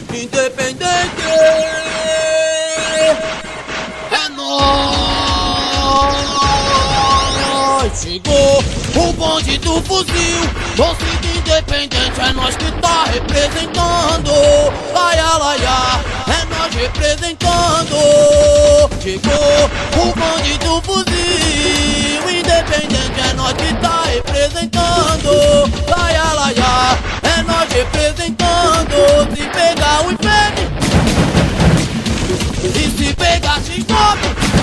independente, é nóis. Chegou o bonde do fuzil, torcida independente, é nós que tá representando. Laia, laia, é nós representando. Chegou o bonde do fuzil, independente, é nós que tá representando. Laia, laia, é nós representando. Se pegar o inferno e se pegar X9,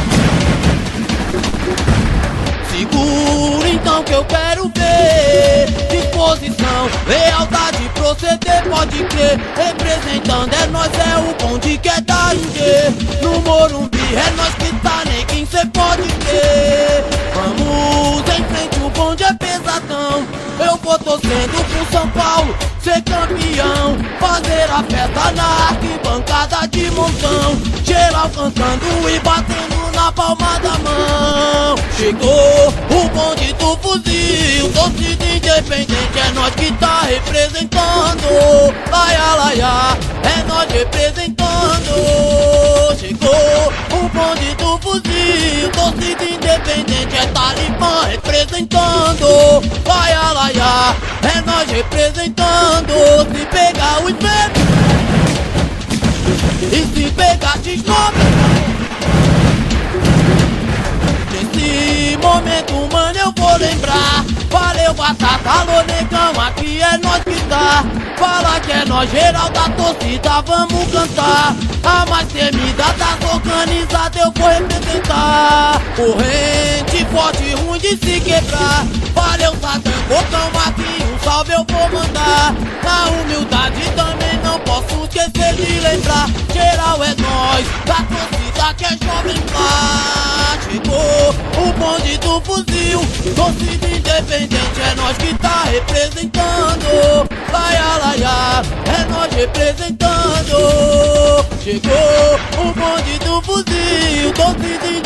segura então que eu quero ver disposição, lealdade, proceder, pode crer. Representando é nós, é o bonde que é da Índia. No Morumbi é nós que tá, nem quem cê pode crer. Vamos em frente, o bonde é pesadão. Eu vou torcendo pro São Paulo ser campeão, fazer a festa na arquibancada de montão, geral cantando e batendo na palma da mão. Chegou o bonde do fuzil, torcida independente, é nós que tá representando. Laia, laia, é nós representando. Chegou o bonde do fuzil, torcida independente, é Talibã representando. Laia, laia, é nós representando. Se pegar o inferno e se pegar X9, nesse momento, mano, eu vou lembrar. Valeu, batata, alô, negão, aqui é nós que tá. Fala que é nós, geral da torcida, vamos cantar. A mais temida das organizadas eu vou representar. Corrente forte, ruim de se quebrar. Valeu, Satã, botão aqui, um salve eu vou mandar. Na humildade também não posso esquecer de lembrar. Geral é nós, da torcida que é jovem lá. Chegou o bonde do fuzil, torcida independente, é nós que tá representando. Laia, laia, é nós representando. Chegou o bonde do fuzil, torcida independente.